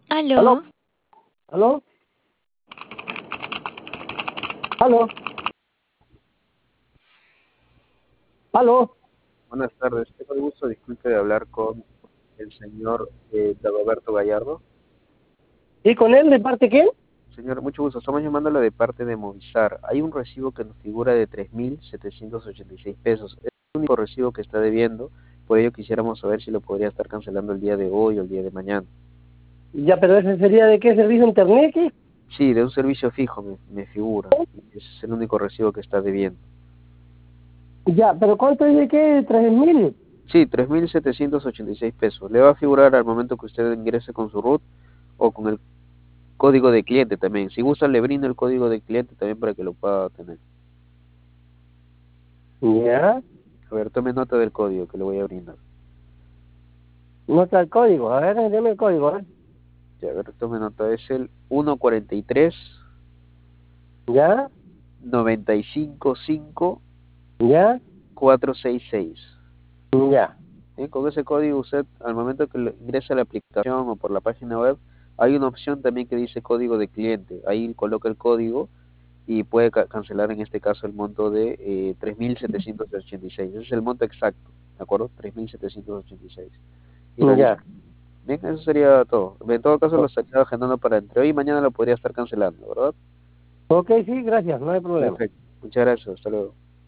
¿Aló? Aló, ¿aló? ¿Aló? ¿Aló? Buenas tardes, tengo el gusto, disculpe, de hablar con el señor Dagoberto Gallardo. ¿Y con él de parte quién? Señor, mucho gusto, estamos llamándole de parte de Movistar. Hay un recibo que nos figura de 3.786 pesos. Es el único recibo que está debiendo, por ello quisiéramos saber si lo podría estar cancelando el día de hoy o el día de mañana. Ya, pero ese sería de qué servicio internet, ¿qué? Sí, de un servicio fijo me figura. Ese es el único recibo que está debiendo. Ya, pero ¿cuánto es de qué? ¿3.000? Sí, 3.786 pesos. Le va a figurar al momento que usted ingrese con su RUT o con el código de cliente también. Si gusta, le brindo el código de cliente también para que lo pueda tener. Ya, A ver, tome nota del código que le voy a brindar. no está el código. A ver, deme el código, ¿eh? Ya, a ver, tome nota. Es el 143 Ya, 95 5 ya, 466. ya. Con ese código usted, al momento que ingresa a la aplicación o por la página web, hay una opción también que dice código de cliente. Ahí coloca el código y puede cancelar en este caso el monto de 3.786. Ese es el monto exacto, ¿de acuerdo? 3.786. Y realiza. Ya. Bien, eso sería todo. En todo caso lo estaría agendando para entre hoy y mañana lo podría estar cancelando, ¿verdad? Ok, sí, gracias, no hay problema. Perfecto. Muchas gracias. Hasta luego.